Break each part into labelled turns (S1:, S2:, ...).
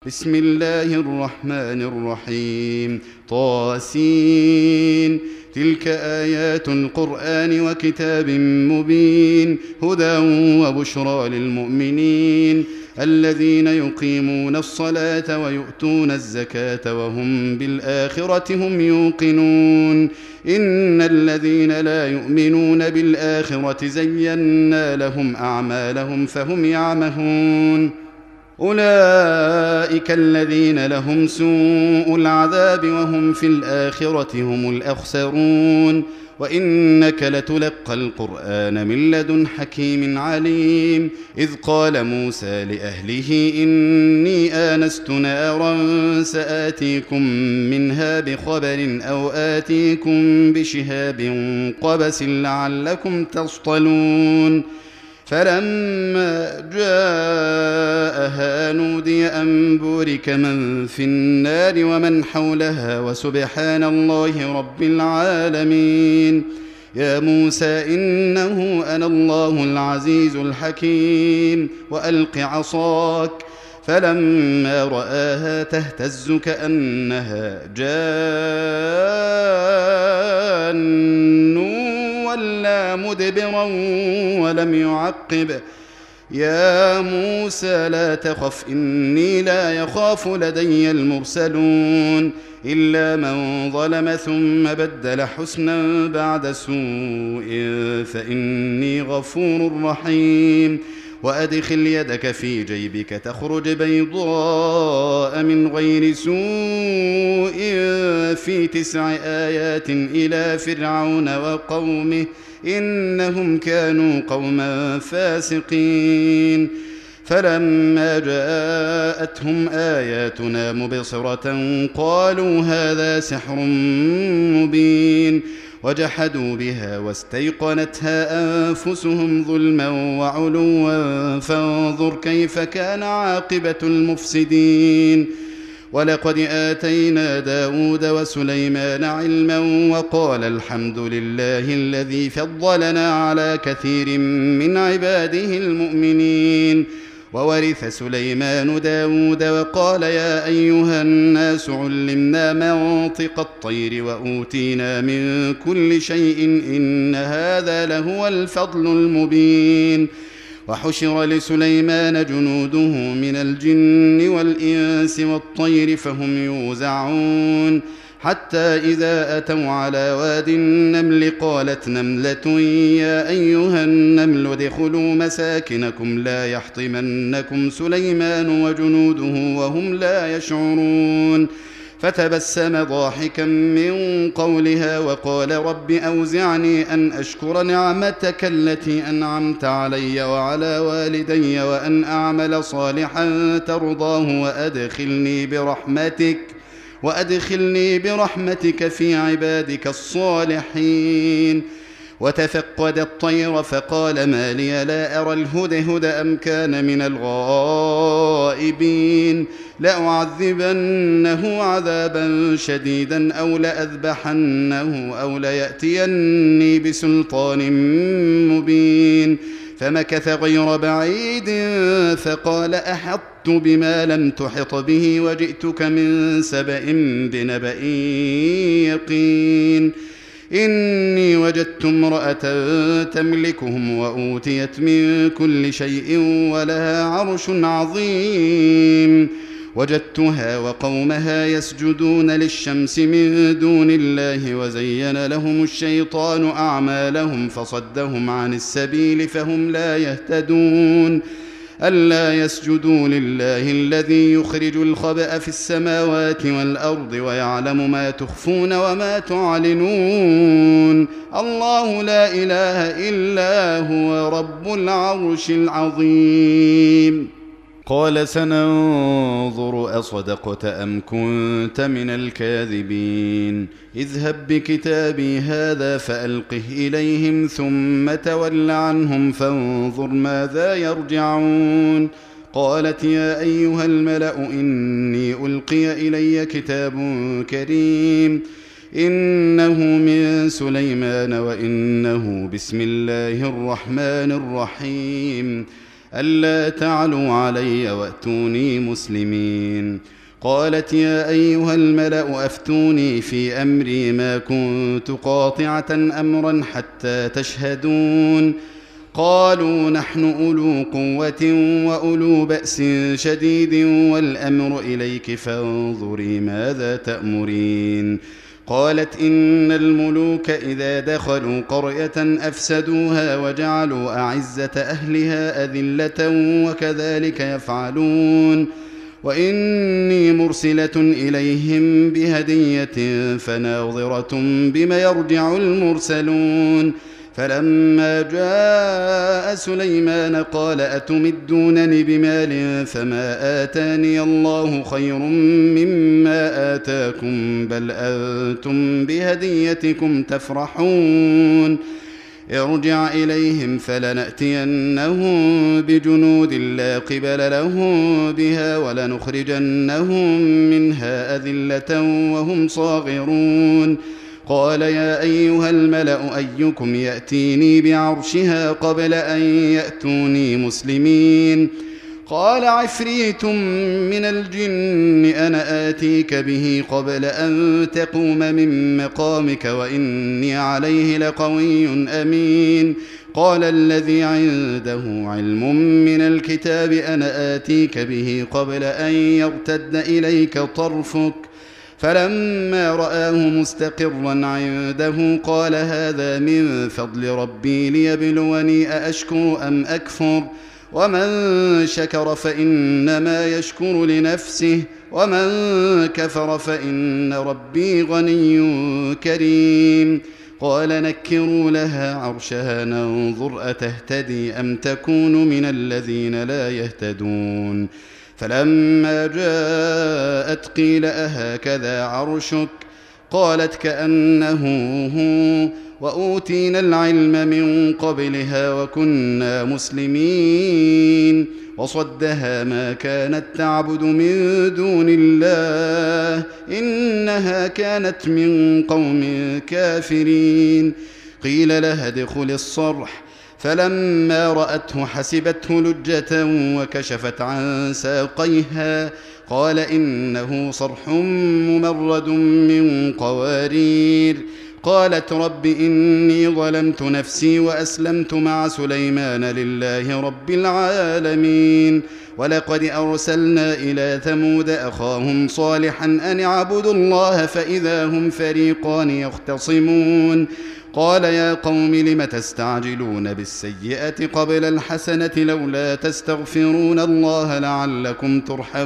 S1: بسم الله الرحمن الرحيم. طاسين. تلك آيات القرآن وكتاب مبين، هدى وبشرى للمؤمنين الذين يقيمون الصلاة ويؤتون الزكاة وهم بالآخرة هم يوقنون. إن الذين لا يؤمنون بالآخرة زينا لهم أعمالهم فهم يعمهون. أولئك الذين لهم سوء العذاب وهم في الآخرة هم الأخسرون. وإنك لتلقى القرآن من لدن حكيم عليم. إذ قال موسى لأهله إني آنست نارا سآتيكم منها بخبر أو آتيكم بشهاب قبس لعلكم تصطلون. فلما جاءها نودي أن بورك من في النار ومن حولها وسبحان الله رب العالمين. يا موسى إنه أنا الله العزيز الحكيم وألق عصاك. فلما رآها تهتز كأنها جان ولا مدبرا ولم يعقب. يا موسى لا تخف إني لا يخاف لدي المرسلون إلا من ظلم ثم بدل حسنا بعد سوء فإني غفور رحيم. وأدخل يدك في جيبك تخرج بيضاء من غير سوء في 9 آيات إلى فرعون وقومه إنهم كانوا قوما فاسقين. فلما جاءتهم آياتنا مبصرة قالوا هذا سحر مبين وجحدوا بها واستيقنتها أنفسهم ظلما وعلوا فانظر كيف كان عاقبة المفسدين. ولقد آتينا داود وسليمان علما وقال الحمد لله الذي فضلنا على كثير من عباده المؤمنين. وورث سليمان داود وقال يا أيها الناس علمنا منطق الطير وأوتينا من كل شيء إن هذا لهو الفضل المبين. وحشر لسليمان جنوده من الجن والإنس والطير فهم يوزعون حتى إذا أتوا على واد النمل قالت نملة يا أيها النمل ادخلوا مساكنكم لا يحطمنكم سليمان وجنوده وهم لا يشعرون. فتبسم ضاحكا من قولها وقال رب أوزعني أن أشكر نعمتك التي أنعمت علي وعلى والدي وأن أعمل صالحا ترضاه وأدخلني برحمتك في عبادك الصالحين. وتفقد الطير فقال ما لي لا أرى الهدهد أم كان من الغائبين. لأعذبنه عذابا شديدا أو لأذبحنه أو ليأتيني بسلطان مبين. فمكث غير بعيد فقال أحطت بما لم تحط به وجئتك من سبأ بنبأ يقين. إني وجدت امرأة تملكهم وأوتيت من كل شيء ولها عرش عظيم. وجدتها وقومها يسجدون للشمس من دون الله وزين لهم الشيطان أعمالهم فصدهم عن السبيل فهم لا يهتدون. ألا يسجدوا لله الذي يخرج الخبأ في السماوات والأرض ويعلم ما تخفون وما تعلنون. الله لا إله إلا هو رب العرش العظيم. قال سننظر أصدقت أم كنت من الكاذبين. اذهب بكتابي هذا فألقه إليهم ثم تول عنهم فانظر ماذا يرجعون. قالت يا أيها الملأ إني ألقي إلي كتاب كريم إنه من سليمان وإنه بسم الله الرحمن الرحيم ألا تعلوا علي وأتوني مسلمين. قالت يا أيها الملأ أفتوني في أمري ما كنت قاطعة أمرا حتى تشهدون. قالوا نحن أولو قوة وأولو بأس شديد والأمر إليك فانظري ماذا تأمرين. قالت إن الملوك إذا دخلوا قرية أفسدوها وجعلوا أعزة أهلها أذلة وكذلك يفعلون. وإني مرسلة إليهم بهدية فناظرة بما يرجع المرسلون. فلما جاء سليمان قال أتمدونني بمال فما آتاني الله خير مما آتاكم بل أنتم بهديتكم تفرحون. ارجع إليهم فلنأتينهم بجنود لا قبل لهم بها ولنخرجنهم منها أذلة وهم صاغرون. قال يا أيها الملأ أيكم يأتيني بعرشها قبل أن يأتوني مسلمين. قال عفريت من الجن أنا آتيك به قبل أن تقوم من مقامك وإني عليه لقوي أمين. قال الذي عنده علم من الكتاب أنا آتيك به قبل أن يرتد إليك طرفك. فلما رآه مستقرا عنده قال هذا من فضل ربي ليبلوني أأشكر أم أكفر. ومن شكر فإنما يشكر لنفسه ومن كفر فإن ربي غني كريم. قال نكروا لها عرشها ننظر أتهتدي أم تكون من الذين لا يهتدون. فلما جاءت قيل أهكذا عرشك قالت كأنه هو وأوتينا العلم من قبلها وكنا مسلمين. وصدها ما كانت تعبد من دون الله إنها كانت من قوم كافرين. قيل لها ادخل الصرح فلما رأته حسبته لجة وكشفت عن ساقيها قال إنه صرح ممرد من قوارير. قالت رب إني ظلمت نفسي وأسلمت مع سليمان لله رب العالمين. ولقد أرسلنا إلى ثمود أخاهم صالحا أن اعبدوا الله فإذا هم فريقان يختصمون. قال يا قوم لم تستعجلون بالسيئة قبل الحسنة لولا تستغفرون الله لعلكم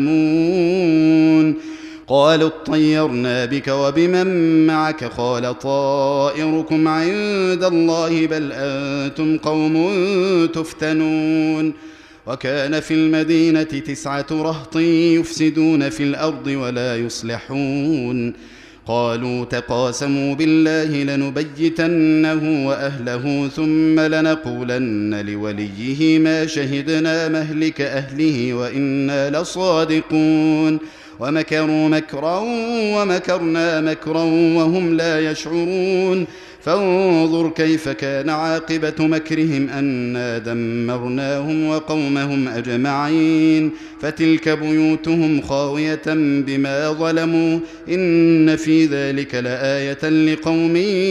S1: ترحمون. قالوا اطيرنا بك وبمن معك قال طائركم عند الله بل أنتم قوم تفتنون. وكان في المدينة 9 رهط يفسدون في الأرض ولا يصلحون. قالوا تقاسموا بالله لنبيتنه وأهله ثم لنقولن لوليه ما شهدنا مهلك أهله وإنا لصادقون. ومكروا مكرا ومكرنا مكرا وهم لا يشعرون. فانظر كيف كان عاقبة مكرهم أنا دمرناهم وقومهم أجمعين. فتلك بيوتهم خاوية بما ظلموا إن في ذلك لآية لقوم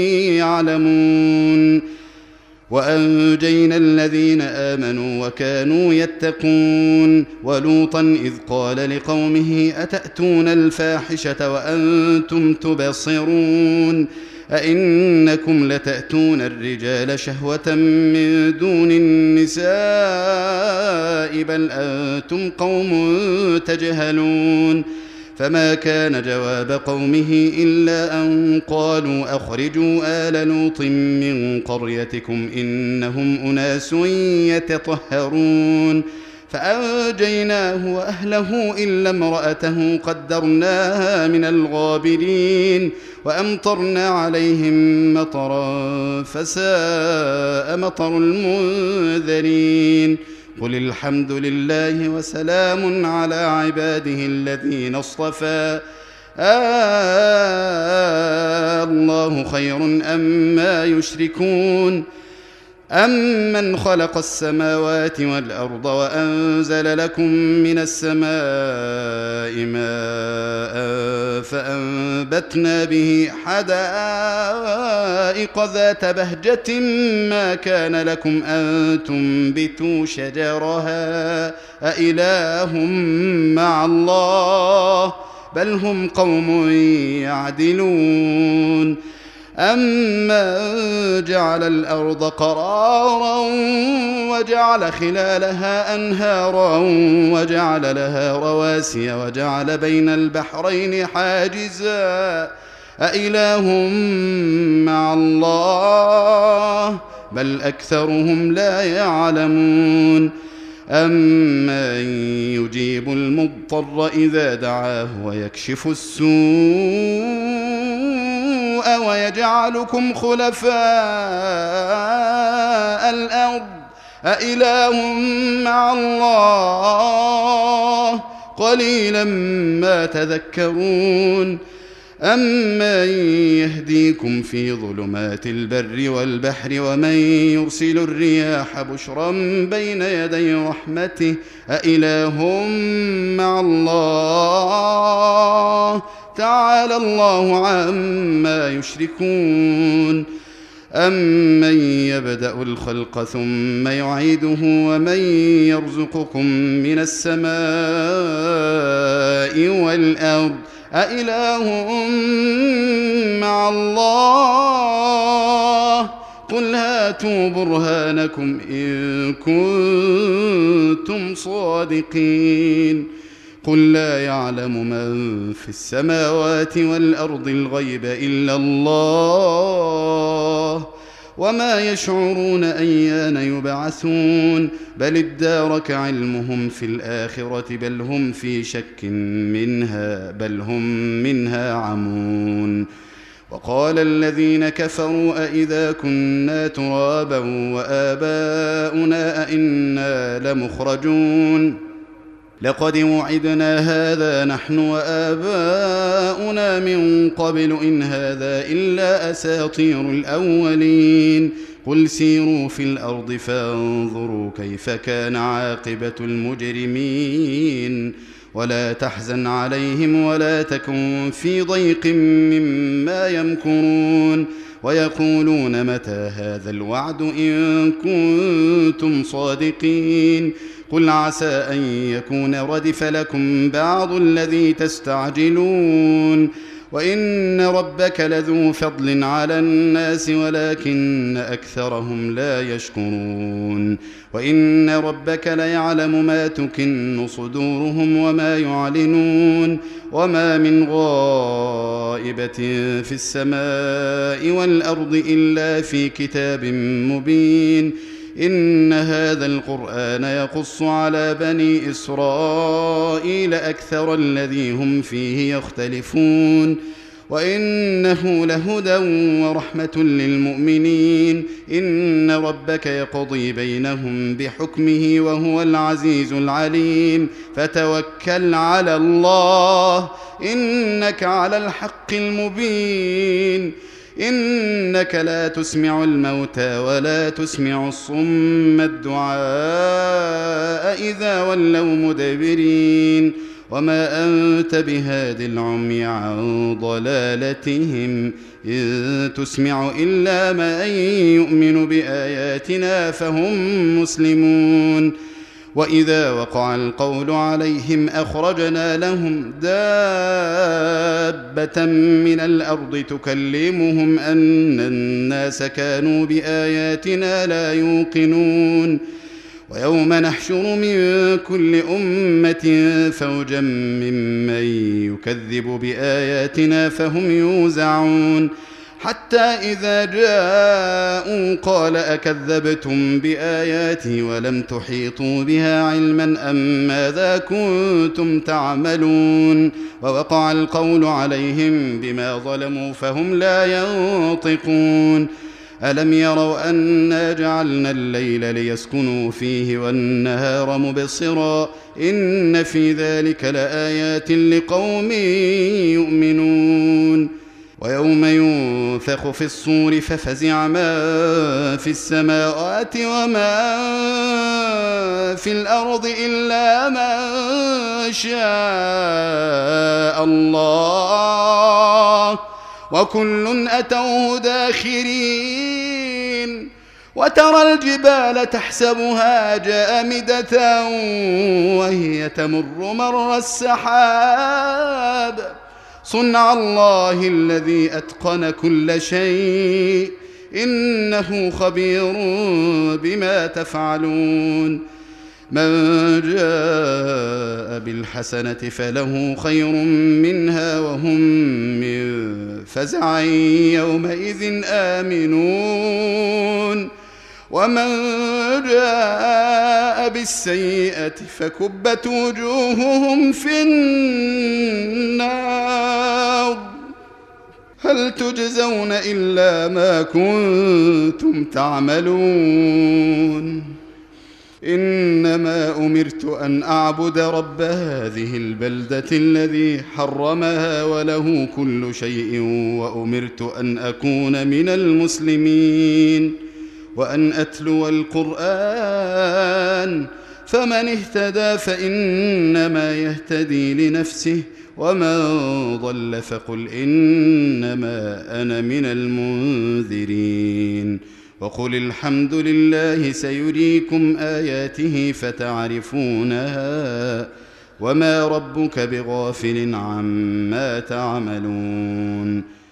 S1: يعلمون. وأنجينا الذين آمنوا وكانوا يتقون. ولوطا إذ قال لقومه أتأتون الفاحشة وأنتم تبصرون أئنكم لتأتون الرجال شهوة من دون النساء بل أنتم قوم تجهلون. فما كان جواب قومه إلا أن قالوا أخرجوا آل لوط من قريتكم إنهم أناس يتطهرون. فأنجيناه وأهله إلا امرأته قدرناها من الغابرين. وأمطرنا عليهم مطرا فساء مطر المنذرين. قل الحمد لله وسلام على عباده الذين اصطفى الله خير أما يشركون. أَمَّنْ خَلَقَ السَّمَاوَاتِ وَالْأَرْضَ وَأَنزَلَ لَكُم مِّنَ السَّمَاءِ مَاءً فَأَنبَتْنَا بِهِ حَدَائِقَ ذَاتَ بَهْجَةٍ مَّا كَانَ لَكُمْ أَن تُنبِتُوا شَجَرَهَا أَإِلَٰهٌ مَّعَ اللَّهِ بَلْ هُمْ قَوْمٌ يَعْدِلُونَ أَمَّن جَعَلَ الْأَرْضَ قَرَارًا وَجَعَلَ خِلَالَهَا أَنْهَارًا وَجَعَلَ لَهَا رَوَاسِيَ وَجَعَلَ بَيْنَ الْبَحْرَيْنِ حَاجِزًا أَإِلَٰهٌ مَّعَ اللَّهِ بَلْ أَكْثَرُهُمْ لَا يَعْلَمُونَ أَمَّن يُجِيبُ الْمُضْطَرَّ إِذَا دَعَاهُ وَيَكْشِفُ السُّوءَ وَيَجْعَلُكُمْ خُلَفَاءَ الْأَرْضِ أَإِلَٰهٌ مَّعَ اللَّهِ قَلِيلًا مَّا تَذَكَّرُونَ أَمَّن يَهْدِيكُمْ فِي ظُلُمَاتِ الْبَرِّ وَالْبَحْرِ وَمَن يُرْسِلُ الرِّيَاحَ بُشْرًا بَيْنَ يَدَيْ رَحْمَتِهِ أَإِلَٰهٌ مَّعَ اللَّهِ تَعَالَى اللَّهُ عَمَّا يُشْرِكُونَ أَمَّن يَبْدَأُ الْخَلْقَ ثُمَّ يُعِيدُهُ وَمَن يَرْزُقُكُم مِّنَ السَّمَاءِ وَالْأَرْضِ أَإِلَٰهٌ مَّعَ اللَّهِ قُلْ هَاتُوا بُرْهَانَكُمْ إِن كُنتُمْ صَادِقِينَ قُل لَّا يَعْلَمُ مَن فِي السَّمَاوَاتِ وَالْأَرْضِ الْغَيْبَ إِلَّا اللَّهُ وَمَا يَشْعُرُونَ أَيَّانَ يُبْعَثُونَ بَلِ ادَّارَكَ عِلْمُهُمْ فِي الْآخِرَةِ بَلْ هُمْ في شَكٍّ مِّنْهَا بَلْ هُم مِّنْهَا عَمُونَ وَقَالَ الَّذِينَ كَفَرُوا أَإِذَا كُنَّا تُرَابًا وَآبَاؤُنَا أَإِنَّا لَمُخْرَجُونَ لَقَدْ وُعِدْنَا هَٰذَا نَحْنُ وَآبَاؤُنَا مِن قَبْلُ إِنْ هَٰذَا إِلَّا أَسَاطِيرُ الْأَوَّلِينَ قُلْ سِيرُوا فِي الْأَرْضِ فَانظُرُوا كَيْفَ كَانَ عَاقِبَةُ الْمُجْرِمِينَ وَلَا تَحْزَنْ عَلَيْهِمْ وَلَا تَكُن فِي ضَيْقٍ مِّمَّا يَمْكُرُونَ وَيَقُولُونَ مَتَىٰ هَٰذَا الْوَعْدُ إِن كُنتُمْ صَادِقِينَ قُلْ عَسَىٰ أَن يَكُونَ رَدِفَ لَكُم بَعْضُ الَّذِي تَسْتَعْجِلُونَ وَإِنَّ رَبَّكَ لَذُو فَضْلٍ عَلَى النَّاسِ وَلَٰكِنَّ أَكْثَرَهُمْ لَا يَشْكُرُونَ وَإِنَّ رَبَّكَ لَيَعْلَمُ مَا تُكِنُّ صُدُورُهُمْ وَمَا يُعْلِنُونَ وَمَا مِنْ غَائِبَةٍ في السَّمَاءِ وَالْأَرْضِ إِلَّا في كِتَابٍ مُّبِينٍ إِنَّ هَٰذَا الْقُرْآنَ يَقُصُّ عَلَىٰ بَنِي إِسْرَائِيلَ أَكْثَرَ الَّذِي هُمْ فِيهِ يَخْتَلِفُونَ وَإِنَّهُ لَهُدًى وَرَحْمَةٌ لِّلْمُؤْمِنِينَ إِنَّ رَبَّكَ يَقْضِي بَيْنَهُم بِحُكْمِهِ وَهُوَ الْعَزِيزُ الْعَلِيمُ فَتَوَكَّلْ عَلَى اللَّهِ إِنَّكَ عَلَى الْحَقِّ الْمُبِينِ إِنَّكَ لَا تُسْمِعُ الْمَوْتَىٰ وَلَا تُسْمِعُ الصُّمَّ الدُّعَاءَ إِذَا وَلَّوْا مُدْبِرِينَ وَمَا أَنتَ بِهَادِ الْعُمْيِ عَن ضَلَالَتِهِمْ إِن تُسْمِعُ إِلَّا مَن يُؤْمِنُ بِآيَاتِنَا فَهُم مُّسْلِمُونَ وَإِذَا وَقَعَ الْقَوْلُ عَلَيْهِمْ أَخْرَجْنَا لَهُمْ دَابَّةً مِّنَ الْأَرْضِ تُكَلِّمُهُمْ أَنَّ النَّاسَ كَانُوا بِآيَاتِنَا لَا يُوقِنُونَ وَيَوْمَ نَحْشُرُ مِن كُلِّ أُمَّةٍ فَوْجًا مِّمَّن يُكَذِّبُ بِآيَاتِنَا فَهُمْ يُوزَعُونَ حَتَّىٰ إِذَا جَاءُوا قَالَ أَكَذَّبْتُم بِآيَاتِي وَلَمْ تُحِيطُوا بِهَا عِلْمًا أَم مَّاذَا كُنتُمْ تَعْمَلُونَ وَوَقَعَ الْقَوْلُ عَلَيْهِم بِمَا ظَلَمُوا فَهُمْ لَا يَنطِقُونَ أَلَمْ يَرَوْا أَنَّا جَعَلْنَا اللَّيْلَ لِيَسْكُنُوا فِيهِ وَالنَّهَارَ مُبْصِرًا إِنَّ فِي ذَلِكَ لَآيَاتٍ لِّقَوْمٍ يُؤْمِنُونَ ويوم ينفخ في الصور ففزع من في السماوات وما في الأرض إلا من شاء الله وكل أتوه داخرين وترى الجبال تحسبها جامدة وهي تمر مر السحاب صنع الله الذي أتقن كل شيء إنه خبير بما تفعلون من جاء بالحسنة فله خير منها وهم من فزع يومئذ آمنون ومن جاء بالسيئة فكبت وجوههم في النار هل تجزون إلا ما كنتم تعملون إنما أمرت أن أعبد رب هذه البلدة الذي حرمها وله كل شيء وأمرت أن أكون من المسلمين وأن أتلو القرآن فمن اهتدى فإنما يهتدي لنفسه ومن ضل فقل إنما أنا من المنذرين وقل الحمد لله سيريكم آياته فتعرفونها وما ربك بغافل عما تعملون